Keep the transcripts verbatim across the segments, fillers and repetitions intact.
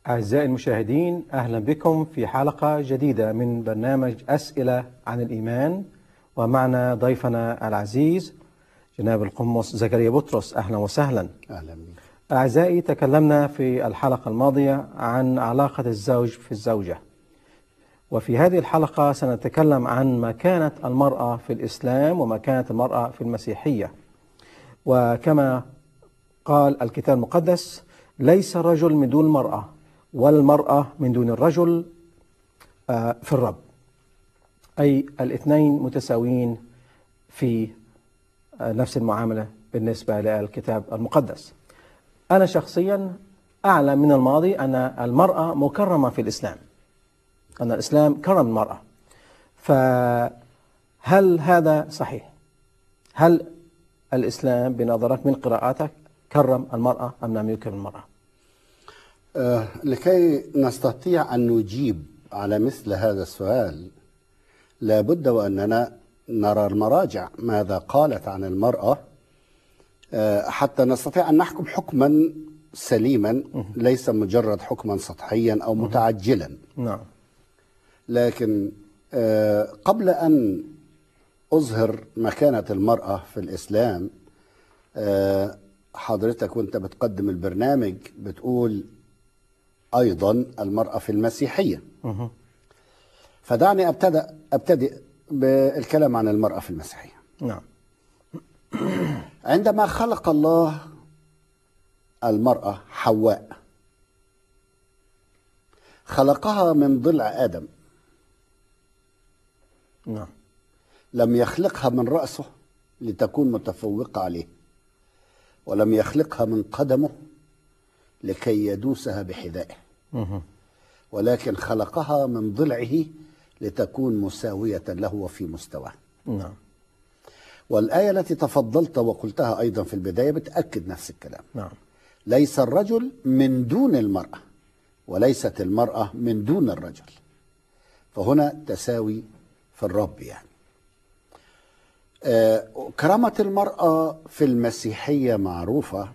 أعزائي المشاهدين، أهلا بكم في حلقة جديدة من برنامج أسئلة عن الإيمان، ومعنا ضيفنا العزيز جناب القمص زكريا بطرس. أهلا وسهلا. أهلا بك. أعزائي، تكلمنا في الحلقة الماضية عن علاقة الزوج في الزوجة، وفي هذه الحلقة سنتكلم عن مكانة المرأة في الإسلام ومكانة المرأة في المسيحية. وكما قال الكتاب المقدس: ليس الرجل من دون المرأة والمرأة من دون الرجل في الرب، أي الاثنين متساويين في نفس المعاملة بالنسبة للكتاب المقدس. أنا شخصيا أعلم من الماضي أن المرأة مكرمة في الإسلام، أن الإسلام كرم المرأة. فهل هذا صحيح؟ هل الإسلام بنظرك من قراءاتك كرم المرأة أم لم يكرم المرأة؟ أه لكي نستطيع أن نجيب على مثل هذا السؤال لابد وأننا نرى المراجع ماذا قالت عن المرأة، أه حتى نستطيع أن نحكم حكما سليما ليس مجرد حكما سطحيا أو متعجلا. نعم. لكن أه قبل أن أظهر مكانة المرأة في الإسلام، أه حضرتك وانت بتقدم البرنامج بتقول أيضا المرأة في المسيحية. أه. فدعني أبتدأ أبتدئ بالكلام عن المرأة في المسيحية. نعم. عندما خلق الله المرأة حواء خلقها من ضلع آدم. نعم. لم يخلقها من رأسه لتكون متفوقة عليه، ولم يخلقها من قدمه لكي يدوسها بحذائه، أه. ولكن خلقها من ضلعه لتكون مساوية له وفي مستواه. نعم. والآية التي تفضلت وقلتها أيضا في البداية بتأكد نفس الكلام. نعم. ليس الرجل من دون المرأة وليست المرأة من دون الرجل، فهنا تساوي في الرب. يعني آه كرامة المرأة في المسيحية معروفة.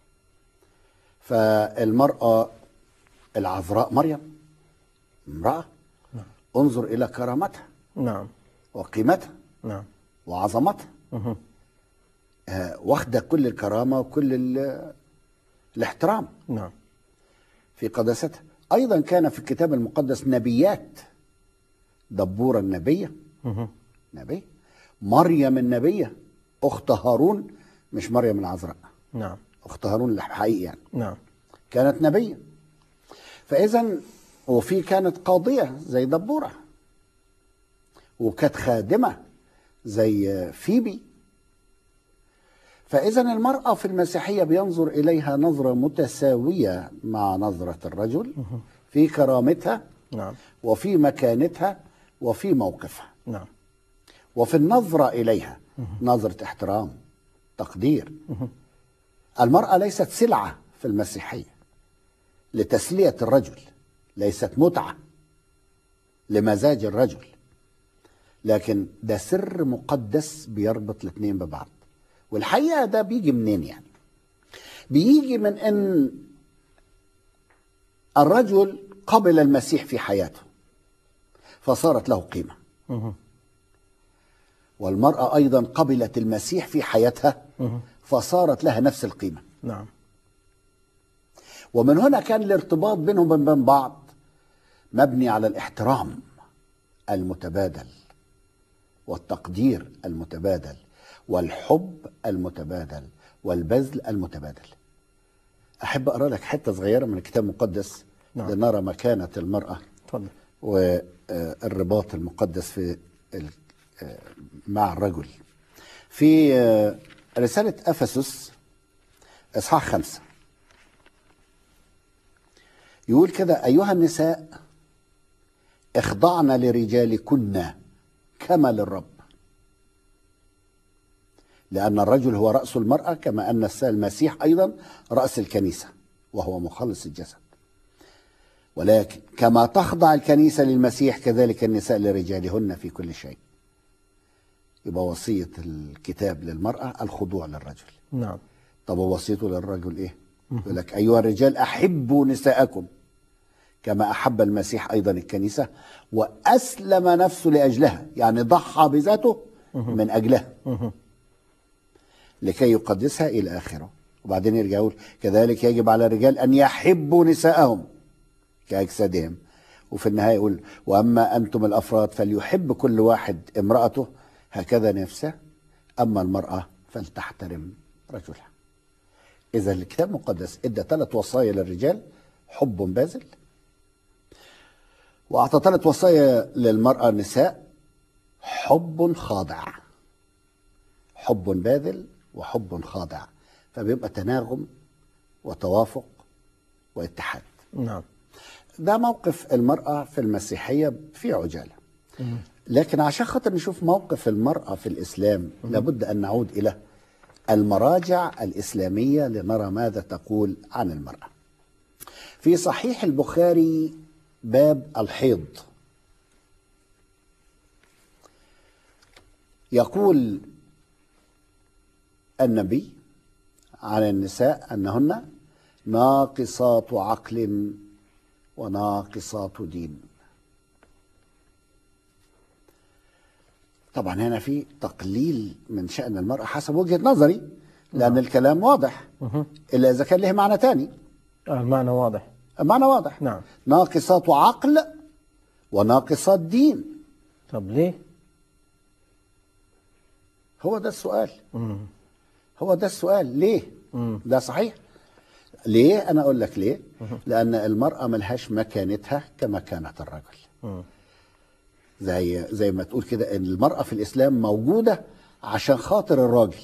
فالمرأة العذراء مريم امرأة، نعم. انظر إلى كرامتها نعم. وقيمتها نعم. وعظمتها. أه. آه واخدة كل الكرامة وكل الاحترام نعم. في قداستها. أيضا كان في الكتاب المقدس نبيات. دبورة النبية أه. نبي، مريم النبية أخت هارون، مش مريم العذراء، نعم. أخت هارون الحقيقي يعني، نعم. كانت نبية. فإذا وفي كانت قاضية زي دبورة، وكانت خادمة زي فيبي. فإذا المرأة في المسيحية بينظر إليها نظرة متساوية مع نظرة الرجل في كرامتها، نعم. وفي مكانتها وفي موقفها، نعم. وفي النظرة إليها نظرة احترام تقدير. المرأة ليست سلعة في المسيحية لتسلية الرجل، ليست متعة لمزاج الرجل، لكن ده سر مقدس بيربط الاثنين ببعض. والحقيقة ده بيجي منين؟ يعني بيجي من ان الرجل قبل المسيح في حياته فصارت له قيمة، أه. والمرأة أيضا قبلت المسيح في حياتها أه. فصارت لها نفس القيمة. نعم. ومن هنا كان الارتباط بينهم وبين بعض مبني على الاحترام المتبادل والتقدير المتبادل والحب المتبادل والبذل المتبادل. أحب أقرأ لك حتة صغيرة من الكتاب المقدس. نعم. لنرى مكانة المرأة تفضل. والرباط المقدس في مع الرجل. في رسالة أفسس إصحاح خمسة يقول كده: أيها النساء اخضعن لرجالكن كما للرب، لأن الرجل هو رأس المرأة، كما أن المسيح أيضا رأس الكنيسة وهو مخلص الجسد. ولكن كما تخضع الكنيسة للمسيح كذلك النساء لرجالهن في كل شيء. يبقى وصية الكتاب للمرأة الخضوع للرجل. نعم. طب وصيته للرجل إيه؟ يقول لك: أيها الرجال أحبوا نساءكم كما أحب المسيح أيضا الكنيسة وأسلم نفسه لأجلها، يعني ضحى بذاته من أجلها لكي يقدسها إلى آخره. وبعدين يرجع يقول كذلك يجب على الرجال أن يحبوا نساءهم كأجسادهم. وفي النهاية يقول وأما أنتم الأفراد فليحب كل واحد امرأته هكذا نفسه، أما المرأة فلتحترم رجلها. إذا الكتاب المقدس إدى ثلاث وصايا للرجال: حب باذل، وأعطى ثلاث وصايا للمرأة النساء: حب خاضع. حب باذل وحب خاضع، فبيبقى تناغم وتوافق واتحاد. نعم. ده موقف المرأة في المسيحية في عجالة. مم. لكن عشان خاطر نشوف موقف المرأة في الإسلام مم. لابد أن نعود إلى المراجع الإسلامية لنرى ماذا تقول عن المرأة. في صحيح البخاري باب الحيض يقول النبي عن النساء أنهن ناقصات عقل وناقصات دين. طبعا هنا في تقليل من شأن المرأة حسب وجهة نظري، لأن نعم. الكلام واضح إلا إذا كان له معنى تاني. المعنى واضح. المعنى واضح. نعم. ناقصات عقل وناقصات دين. طب ليه؟ هو ده السؤال. مم. هو ده السؤال ليه؟ مم. ده صحيح. ليه؟ أنا أقول لك ليه. مم. لأن المرأة ملهاش مكانتها كمكانة الرجل. مم. زي زي ما تقول كده ان المرأة في الإسلام موجودة عشان خاطر الراجل،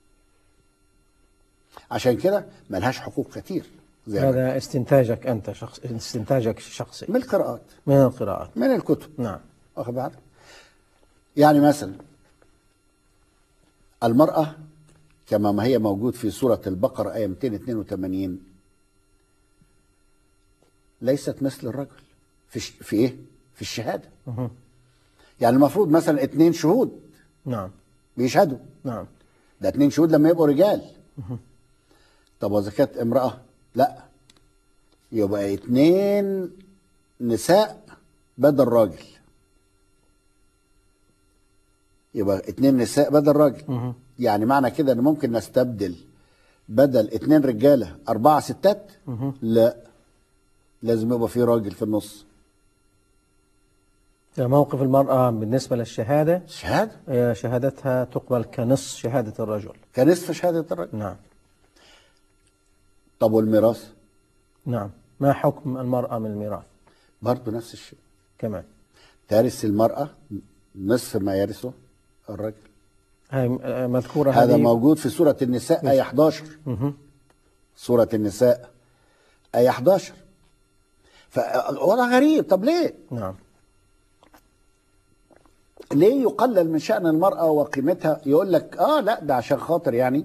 عشان كده ملهاش حقوق كتير. زي هذا استنتاجك أنت شخص استنتاجك الشخصي من القراءات، من القراءات، من الكتب. نعم. واخد بالك؟ يعني مثلا المرأة كما ما هي موجود في سورة البقرة آية مئتين واثنين وثمانين ليست مثل الرجل في ش... في ايه؟ في الشهادة. مه. يعني المفروض مثلا اتنين شهود نعم بيشهدوا. نعم. ده اتنين شهود لما يبقوا رجال. مه. طب وإذا كانت امرأة لا، يبقى اتنين نساء بدل راجل، يبقى اتنين نساء بدل راجل. مه. يعني معنى كده ان ممكن نستبدل بدل اتنين رجالة اربعة ستات؟ مه. لا، لازم يبقى في راجل في النص. موقف المرأة بالنسبة للشهادة، شهادة شهادتها تقبل كنصف شهادة الرجل، كنصف شهادة الرجل. نعم. طب والميراث؟ نعم. ما حكم المرأة من الميراث؟ برضه نفس الشيء كمان. ترث المرأة نصف ما يرثه الرجل. هاي مذكورة، هذا موجود في سورة النساء آية احداشر. مه. سورة النساء آية احداشر. فوضع غريب. طب ليه؟ نعم. ليه يقلل من شأن المرأة وقيمتها؟ يقول لك اه لا ده عشان خاطر يعني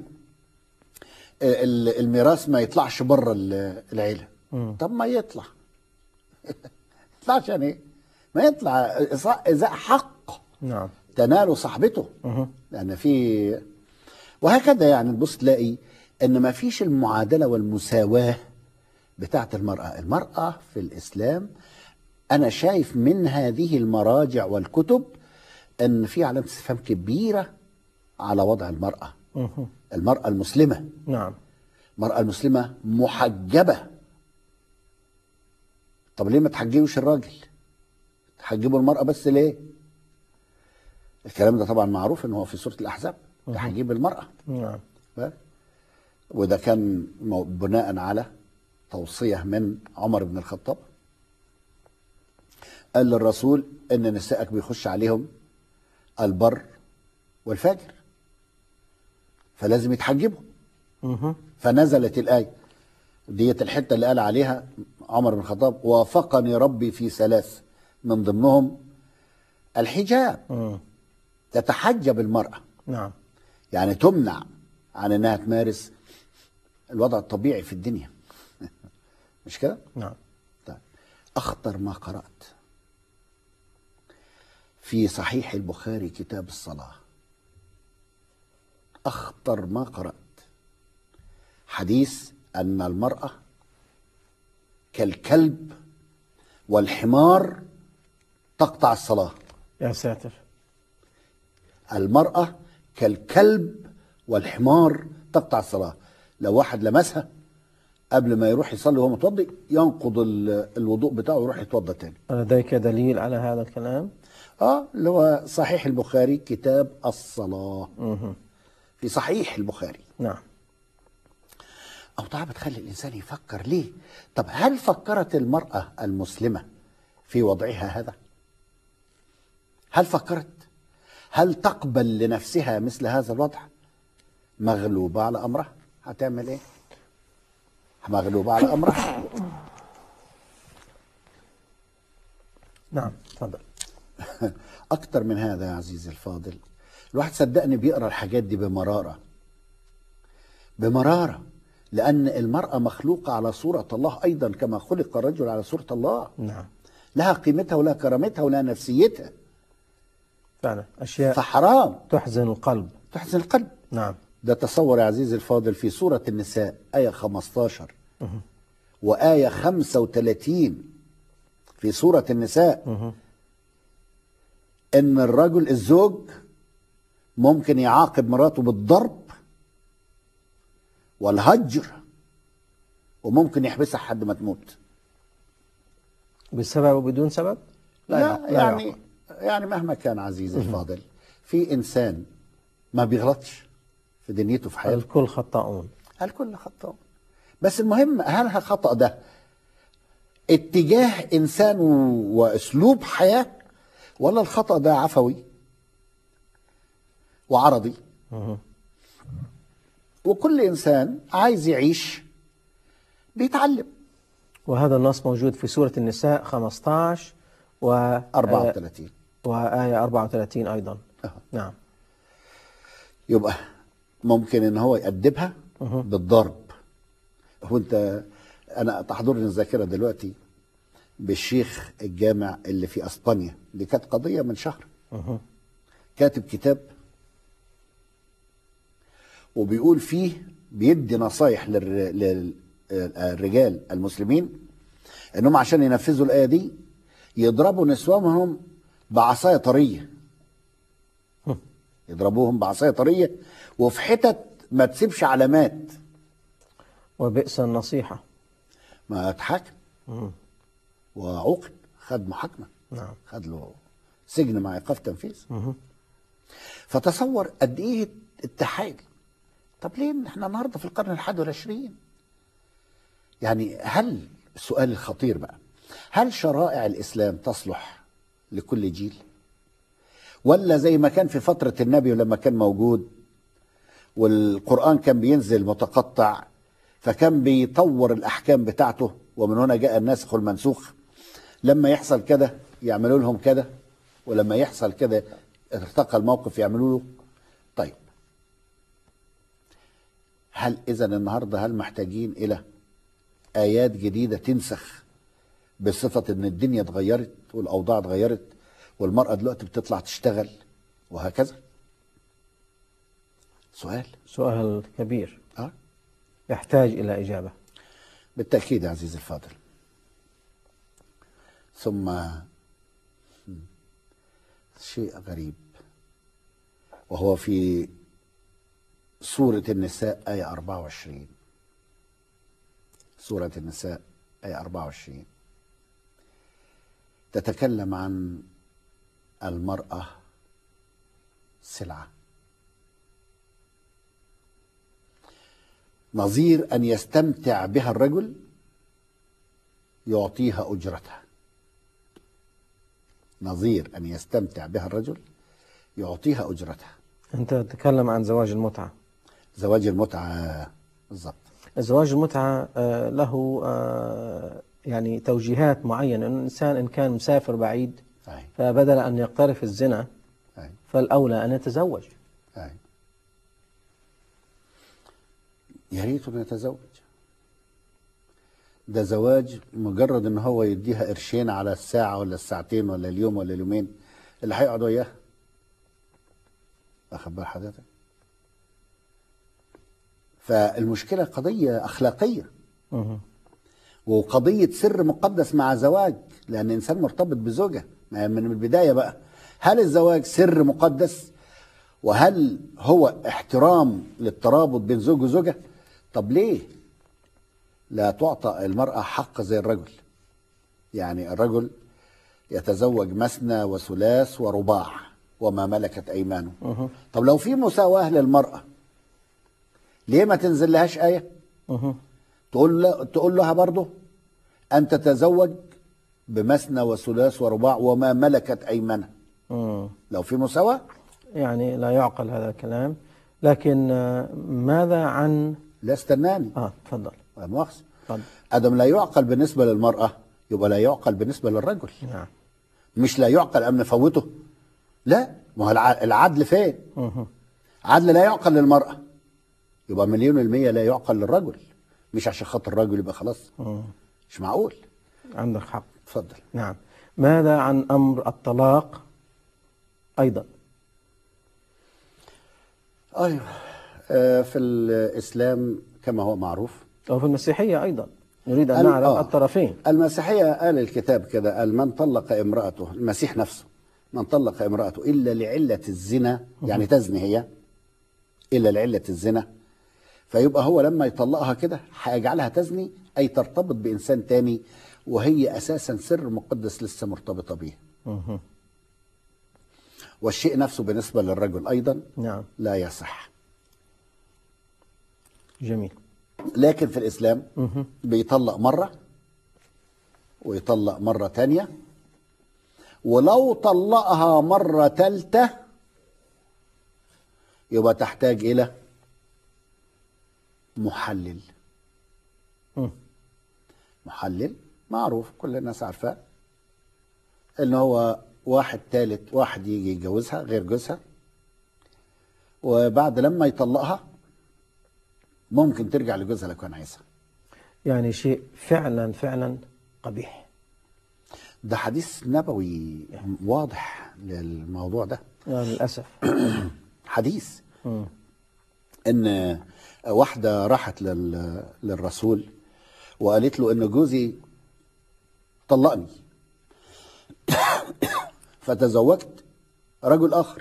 الميراث ما يطلعش بره العيلة. مم. طب ما يطلع يطلع عشان ايه؟ ما يطلع إذا حق نعم تناله صاحبته. مه. لأن في وهكذا يعني تبص تلاقي ان ما فيش المعادلة والمساواة بتاعت المرأة. المرأة في الإسلام أنا شايف من هذه المراجع والكتب أن في علامة استفهام كبيرة على وضع المرأة. مه. المرأة المسلمة. نعم. المرأة المسلمة محجبة. طب ليه ما تحجبوش الراجل؟ تحجبوا المرأة بس ليه؟ الكلام ده طبعا معروف ان هو في سورة الأحزاب، تحجيب المرأة. نعم. وده كان بناء على توصية من عمر بن الخطاب، قال للرسول ان نسائك بيخش عليهم البر والفاجر فلازم يتحجبوا. فنزلت الآية ديت الحتة اللي قال عليها عمر بن الخطاب وافقني ربي في ثلاث من ضمنهم الحجاب. مم. تتحجب المرأة. نعم. يعني تمنع عن انها تمارس الوضع الطبيعي في الدنيا. مش كده؟ نعم. طيب اخطر ما قرأت في صحيح البخاري كتاب الصلاة، اخطر ما قرأت حديث ان المرأة كالكلب والحمار تقطع الصلاة. يا ساتر. المرأة كالكلب والحمار تقطع الصلاة. لو واحد لمسها قبل ما يروح يصلي وهو متوضئ ينقض الوضوء بتاعه ويروح يتوضى تاني. لديك دليل على هذا الكلام؟ اه اللي هو صحيح البخاري كتاب الصلاة. مه. في صحيح البخاري. نعم. أوضاع بتخلي الإنسان يفكر ليه؟ طب هل فكرت المرأة المسلمة في وضعها هذا؟ هل فكرت؟ هل تقبل لنفسها مثل هذا الوضع؟ مغلوبة على أمرها. هتعمل إيه؟ مغلوبة على أمرها. نعم تفضل. أكتر من هذا يا عزيزي الفاضل، الواحد صدقني بيقرأ الحاجات دي بمرارة بمرارة، لأن المرأة مخلوقة على صورة الله أيضا كما خلق الرجل على صورة الله. نعم. لها قيمتها ولها كرامتها ولها نفسيتها. فعلا أشياء فحرام تحزن القلب. تحزن القلب. نعم. ده تصور يا عزيزي الفاضل في سورة النساء آية خمسة عشر وآية خمسة وثلاثين في سورة النساء مه. إن الرجل الزوج ممكن يعاقب مراته بالضرب والهجر وممكن يحبسها لحد ما تموت. بسبب وبدون سبب؟ لا, لا, لا لا يعني يعقل. يعني مهما كان عزيزي الفاضل في إنسان ما بيغلطش في دنيته في حياته. الكل خطاؤون. الكل خطأ. بس المهم هل الخطأ ده اتجاه إنسان وأسلوب حياة ولا الخطأ ده عفوي وعرضي؟ مه. وكل إنسان عايز يعيش بيتعلم. وهذا النص موجود في سورة النساء خمسة عشر و أربعة وثلاثين وآية أربعة وثلاثين أيضا. أه. نعم. يبقى ممكن ان هو يأدبها مه. بالضرب. وانت انا تحضرني الذاكره دلوقتي بالشيخ الجامع اللي في اسبانيا، دي كانت قضيه من شهر. مه. كاتب كتاب وبيقول فيه بيدي نصايح للرجال المسلمين انهم عشان ينفذوا الايه دي يضربوا نسوانهم بعصايه طريه. مه. يضربوهم بعصايه طريه وفي حتت ما تسيبش علامات. وبئس النصيحة. ما اتحاكم مه. وعوقب، خد محاكمه، نعم. خد له سجن مع ايقاف تنفيذ. مه. فتصور قد ايه التحايل. طب ليه احنا النهارده في القرن الحادي والعشرين؟ يعني هل السؤال الخطير بقى، هل شرائع الاسلام تصلح لكل جيل؟ ولا زي ما كان في فترة النبي ولما كان موجود والقرآن كان بينزل متقطع فكان بيطور الأحكام بتاعته ومن هنا جاء الناسخ والمنسوخ، لما يحصل كده يعملوا لهم كده ولما يحصل كده ارتقى الموقف يعملوا له. طيب هل إذن النهاردة هل محتاجين إلى آيات جديدة تنسخ بصفة إن الدنيا اتغيرت والأوضاع اتغيرت والمرأة دلوقتي بتطلع تشتغل وهكذا؟ سؤال سؤال كبير أه؟ يحتاج إلى إجابة. بالتأكيد يا عزيزي الفاضل. ثم شيء غريب وهو في سورة النساء آية أربعة وعشرين. سورة النساء آية أربعة وعشرين تتكلم عن المرأة سلعة، نظير أن يستمتع بها الرجل يعطيها أجرتها. نظير أن يستمتع بها الرجل يعطيها أجرتها. أنت تتكلم عن زواج المتعة. زواج المتعة بالضبط. زواج المتعة آه، له آه، يعني توجيهات معينة، أن الإنسان إن كان مسافر بعيد أي. فبدل أن يقترف الزنا أي. فالأولى أن يتزوج. أي. يا ريته يتزوج. ده زواج مجرد ان هو يديها قرشين على الساعة ولا الساعتين ولا اليوم ولا اليومين اللي هيقعد وياها. واخد بال حضرتك؟ فالمشكلة قضية أخلاقية مه. وقضية سر مقدس مع زواج، لأن الإنسان مرتبط بزوجة من البداية بقى. هل الزواج سر مقدس؟ وهل هو احترام للترابط بين زوج وزوجة؟ طب ليه لا تعطى المرأة حق زي الرجل؟ يعني الرجل يتزوج مثنى وثلاث ورباع وما ملكت أيمانه. أه. طب لو في مساواة للمرأة ليه ما تنزل لهاش آية أه. تقول له تقول لها برضه أن تتزوج بمثنى وثلاث ورباع وما ملكت أيمانها؟ أه. لو في مساواة. يعني لا يعقل هذا الكلام. لكن آه، ماذا عن لا استناني، اه تفضل. مؤاخذة، تفضل. ادم لا يعقل بالنسبه للمراه يبقى لا يعقل بالنسبه للرجل. نعم. مش لا يعقل ام نفوته، لا، ما هو الع- العدل فين؟ أه. عدل لا يعقل للمراه يبقى مليون المية لا يعقل للرجل. مش عشان خاطر الرجل يبقى خلاص، أه. مش معقول. عندك حق. اتفضل. نعم. ماذا عن أمر الطلاق أيضا؟ ايوه، آه، في الاسلام كما هو معروف، أو في المسيحية أيضا نريد أن ال- نعرف آه. الطرفين. المسيحيه قال الكتاب كده، قال من طلق امراته، المسيح نفسه، من طلق امراته الا لعله الزنا، يعني تزني هي الا لعله الزنا، فيبقى هو لما يطلقها كده هيجعلها تزني، اي ترتبط بانسان تاني وهي اساسا سر مقدس لسه مرتبطه بيه. أه. والشيء نفسه بالنسبه للرجل ايضا نعم. لا يصح. جميل. لكن في الاسلام أه. بيطلق مره ويطلق مره تانيه، ولو طلقها مره ثالثه يبقى تحتاج الى محلل. أه. محلل معروف كل الناس عارفاه، ان هو واحد ثالث، واحد يجي يتجوزها غير جوزها، وبعد لما يطلقها ممكن ترجع لجوزها لو كان عايزها. يعني شيء فعلا فعلا قبيح. ده حديث نبوي واضح للموضوع ده. يعني للأسف. حديث أه. ان واحده راحت لل... للرسول وقالت له ان جوزي طلقني فتزوجت رجل اخر،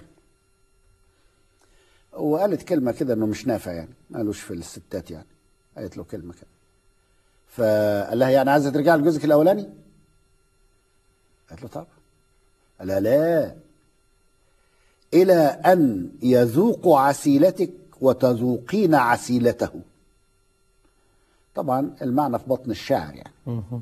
وقالت كلمه كده انه مش نافع، يعني ما قالوش في الستات، يعني قالت له كلمه كده، فقال لها يعني عايزه ترجع لجوزك الاولاني؟ قالت له طبعا. قال لها لا، الى ان يذوق عسيلتك وتذوقين عسيلته. طبعا المعنى في بطن الشعر يعني. أه.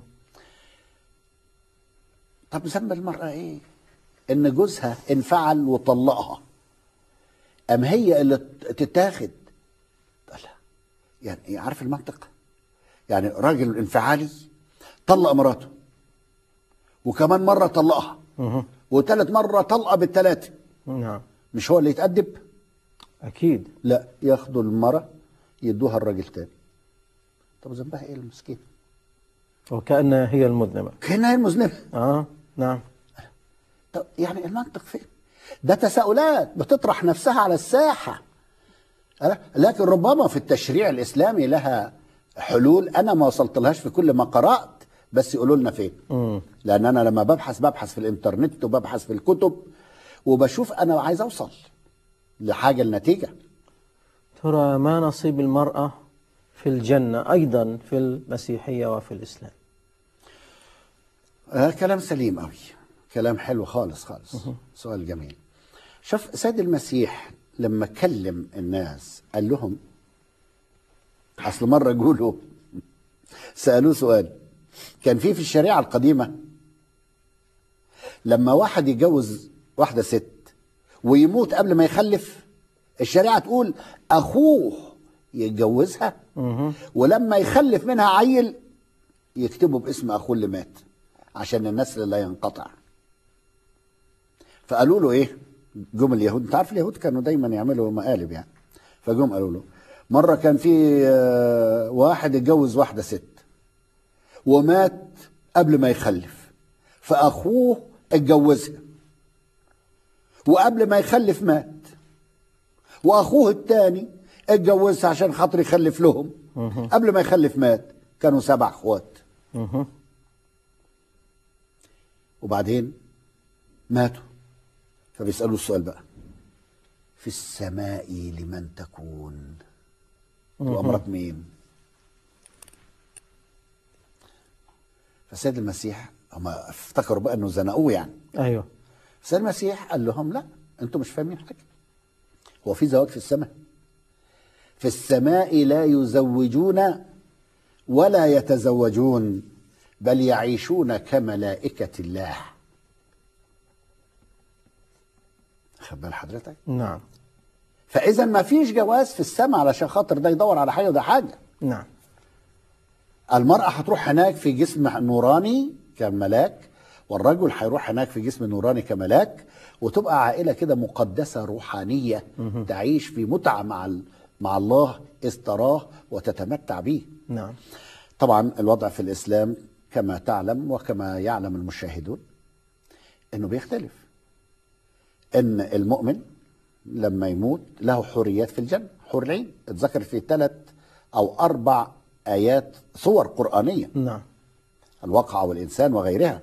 طب ذنب المرأة ايه؟ ان جوزها انفعل وطلقها، ام هي اللي تتاخد؟ لا، يعني عارف المنطق؟ يعني راجل انفعالي طلق مراته وكمان مرة طلقها أه. وثالث مرة طلقة بالثلاثة، نعم. مش هو اللي يتأدب؟ أكيد. لا، ياخدوا المرة يدوها الراجل تاني. طب ذنبها ايه المسكين؟ وكأنها هي المذنبة. كأنها هي المذنبة. آه نعم. طب يعني المنطق فين؟ ده تساؤلات بتطرح نفسها على الساحة، لكن ربما في التشريع الإسلامي لها حلول أنا ما وصلت لهاش في كل ما قرأت، بس يقولوا لنا فين. مم. لأن أنا لما ببحث ببحث في الإنترنت وببحث في الكتب وبشوف أنا عايز أوصل لحاجة النتيجة. ترى ما نصيب المرأة في الجنة أيضا في المسيحية وفي الإسلام؟ آه كلام سليم قوي، كلام حلو خالص خالص. سؤال جميل. شوف سيد المسيح لما كلم الناس قال لهم، اصل مره يقولوا سالوه سؤال كان فيه في الشريعه القديمه، لما واحد يتجوز واحده ست ويموت قبل ما يخلف، الشريعه تقول اخوه يتجوزها، مه. ولما يخلف منها عيل يكتبه باسم اخوه اللي مات عشان النسل لا ينقطع. فقالوا له ايه؟ جم اليهود، انت عارف اليهود كانوا دايما يعملوا مقالب يعني، فجم قالوا له مره كان في واحد اتجوز واحده ست ومات قبل ما يخلف، فاخوه اتجوزها وقبل ما يخلف مات، واخوه الثاني اتجوزها عشان خاطر يخلف لهم، قبل ما يخلف مات، كانوا سبع اخوات. مه. وبعدين ماتوا. فبيسألوا السؤال بقى: في السماء لمن تكون؟ وأمرت مين؟ فالسيد المسيح، هم افتكروا بقى انه زنقوه يعني. ايوه. السيد المسيح قال لهم: لا، انتم مش فاهمين حاجه. هو في زواج في السماء؟ في السماء لا يزوجون ولا يتزوجون، بل يعيشون كملائكة الله. خد بال حضرتك؟ نعم. فإذا ما فيش جواز في السماء علشان خاطر ده يدور على حاجة وده حاجة. نعم. المرأة هتروح هناك في جسم نوراني كملاك، والرجل هيروح هناك في جسم نوراني كملاك، وتبقى عائلة كده مقدسة روحانية مه. تعيش في متعة مع مع الله إذ تراه وتتمتع به. نعم. طبعا الوضع في الإسلام كما تعلم وكما يعلم المشاهدون إنه بيختلف. إن المؤمن لما يموت له حوريات في الجنة، حور العين، اتذكر في ثلاث أو أربع آيات صور قرآنية. نعم. الواقعة والإنسان وغيرها.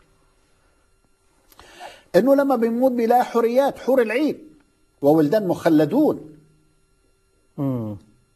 إنه لما بيموت بيلاقي حوريات، حور العين وولدان مخلدون. مم.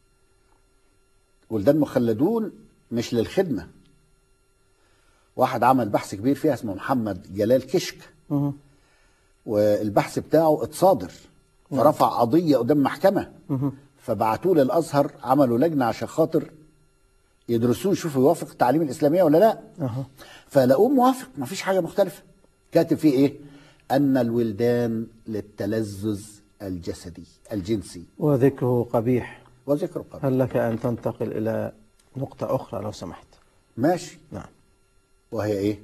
ولدان مخلدون مش للخدمة. واحد عمل بحث كبير فيها اسمه محمد جلال كشك، مم. والبحث بتاعه اتصادر، فرفع قضية قدام محكمة، مم. فبعتوه للأزهر، عملوا لجنة عشان خاطر يدرسوه يشوفوا يوافق التعليم الإسلامية ولا لا. أه. فلقوه موافق، مفيش حاجة مختلفة. كاتب فيه إيه؟ أن الولدان للتلذذ الجسدي الجنسي وذكره قبيح. وذكره قبيح. هل لك أن تنتقل إلى نقطة أخرى لو سمحت؟ ماشي. نعم. وهي إيه؟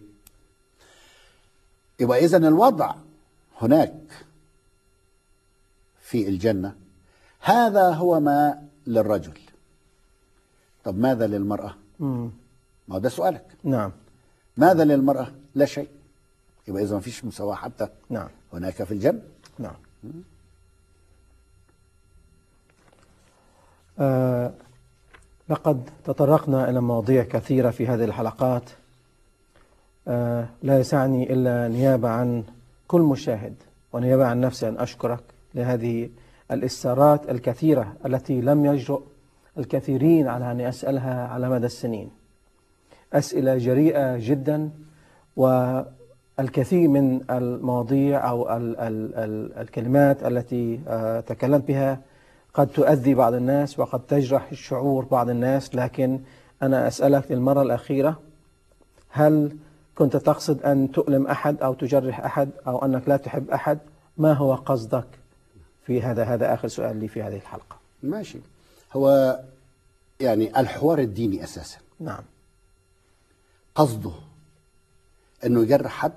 يبقى إذن الوضع هناك في الجنة هذا هو ما للرجل. طب ماذا للمرأة؟ مم. ما هو ده سؤالك. نعم. ماذا للمرأة؟ لا شيء. يبقى إذا ما فيش مساواة حتى نعم. هناك في الجنة. نعم. آه لقد تطرقنا إلى مواضيع كثيرة في هذه الحلقات. آه لا يسعني إلا نيابة عن كل مشاهد ونيابة عن نفسي أن أشكرك لهذه الاستارات الكثيرة التي لم يجرؤ الكثيرين على أن يسألها على مدى السنين. أسئلة جريئة جدا، والكثير من المواضيع أو ال ال ال الكلمات التي آه تكلمت بها قد تؤذي بعض الناس وقد تجرح شعور بعض الناس. لكن أنا أسألك للمرة الأخيرة، هل كنت تقصد أن تؤلم أحد أو تجرح أحد أو أنك لا تحب أحد؟ ما هو قصدك في هذا؟ هذا آخر سؤال لي في هذه الحلقة. ماشي. هو يعني الحوار الديني أساسا نعم. قصده أنه يجرح حد،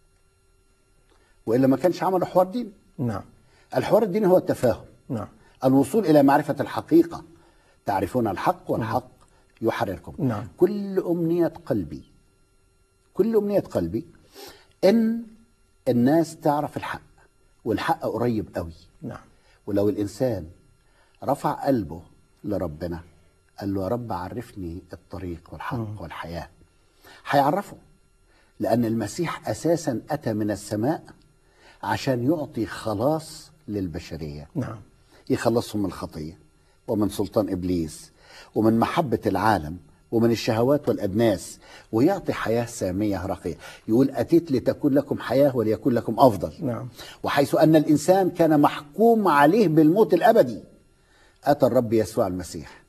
وإلا ما كانش عمل حوار ديني. نعم. الحوار الديني هو التفاهم. نعم. الوصول إلى معرفة الحقيقة. تعرفون الحق والحق يحرركم. نعم. كل أمنية قلبي كل أمنية قلبي إن الناس تعرف الحق، والحق قريب قوي. نعم. ولو الإنسان رفع قلبه لربنا قال له: يا رب عرفني الطريق والحق م. والحياة، هيعرفه. لأن المسيح أساسا أتى من السماء عشان يعطي خلاص للبشرية. نعم. يخلصهم من الخطية ومن سلطان إبليس ومن محبة العالم ومن الشهوات والأدناس، ويعطي حياة سامية راقية. يقول: أتيت لتكون لكم حياة وليكون لكم أفضل. نعم. وحيث أن الإنسان كان محكوم عليه بالموت الأبدي، أتى الرب يسوع المسيح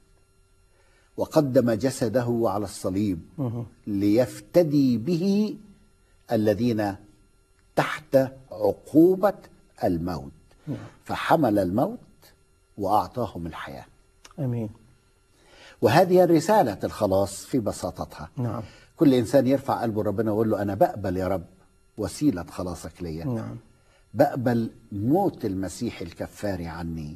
وقدم جسده على الصليب مه. ليفتدي به الذين تحت عقوبة الموت. نعم. فحمل الموت وأعطاهم الحياة. أمين. وهذه الرسالة الخلاص في بساطتها. نعم. كل إنسان يرفع قلبه ربنا ويقول له: أنا بقبل يا رب وسيلة خلاصك ليا. نعم. بقبل موت المسيح الكفاري عني،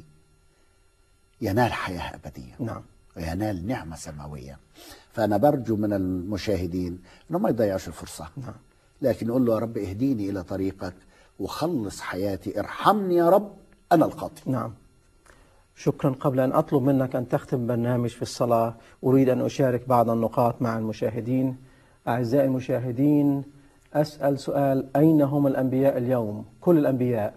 ينال حياة أبدية. نعم. وينال نعمة سماوية. فأنا برجو من المشاهدين أنهم ما يضيعوش الفرصة. نعم. لكن يقول له: يا رب اهديني إلى طريقك وخلص حياتي، ارحمني يا رب أنا الخاطئ. نعم. شكرا. قبل أن أطلب منك أن تختم برنامج في الصلاة، أريد أن أشارك بعض النقاط مع المشاهدين. أعزائي المشاهدين، أسأل سؤال: أين هم الأنبياء اليوم؟ كل الأنبياء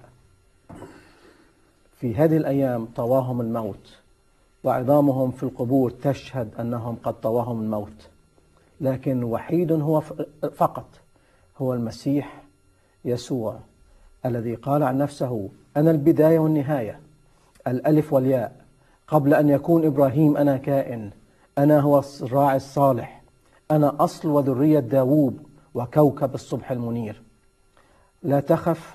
في هذه الأيام طواهم الموت، وعظامهم في القبور تشهد أنهم قد طواهم الموت، لكن وحيد هو فقط هو المسيح يسوع الذي قال عن نفسه: أنا البداية والنهاية، الألف والياء، قبل أن يكون إبراهيم أنا كائن، أنا هو الراعي الصالح، أنا أصل وذرية داوود وكوكب الصبح المنير. لا تخف،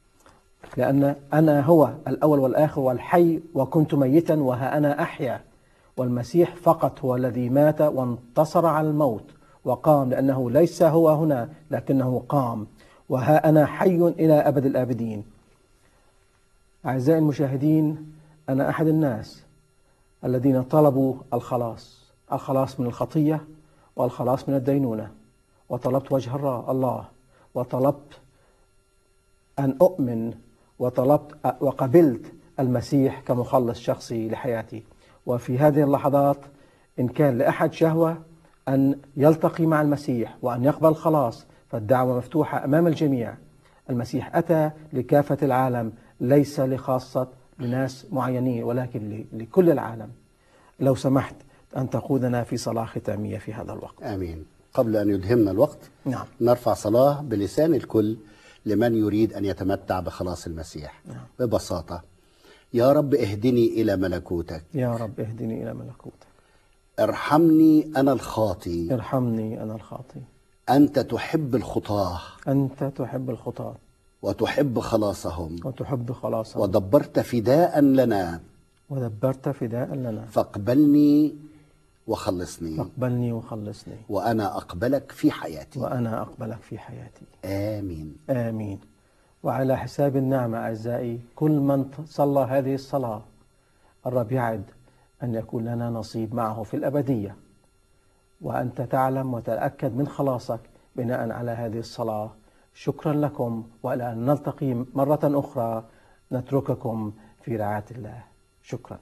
لأن أنا هو الأول والآخر والحي، وكنت ميتا وها أنا أحيا. والمسيح فقط هو الذي مات وانتصر على الموت وقام، لأنه ليس هو هنا لكنه قام، وها أنا حي إلى أبد الآبدين. أعزائي المشاهدين، أنا أحد الناس الذين طلبوا الخلاص الخلاص من الخطية والخلاص من الدينونة، وطلبت وجه الله، وطلبت أن أؤمن، وطلبت وقبلت المسيح كمخلص شخصي لحياتي. وفي هذه اللحظات إن كان لأحد شهوة أن يلتقي مع المسيح وأن يقبل الخلاص، فالدعوة مفتوحة أمام الجميع. المسيح أتى لكافة العالم، ليس لخاصة لناس معينين، ولكن لكل العالم. لو سمحت أن تقودنا في صلاة ختامية في هذا الوقت. آمين. قبل أن يدهمنا الوقت، نعم. نرفع صلاة بلسان الكل لمن يريد أن يتمتع بخلاص المسيح. نعم. ببساطة: يا رب اهدني إلى ملكوتك، يا رب اهدني إلى ملكوتك، ارحمني أنا الخاطي، ارحمني أنا الخاطي، أنت تحب الخطاة، أنت تحب الخطاة وتحب خلاصهم، وتحب خلاصهم، ودبرت فداء لنا، ودبرت فداء لنا، فاقبلني وخلصني، فاقبلني وخلصني، وأنا أقبلك في حياتي، وأنا أقبلك في حياتي. آمين. آمين. وعلى حساب النعمة أعزائي، كل من صلى هذه الصلاة الرب يعد أن يكون لنا نصيب معه في الأبدية، وأنت تعلم وتتأكد من خلاصك بناء على هذه الصلاة. شكرا لكم، وإلى أن نلتقي مرة أخرى نترككم في رعاية الله. شكرا.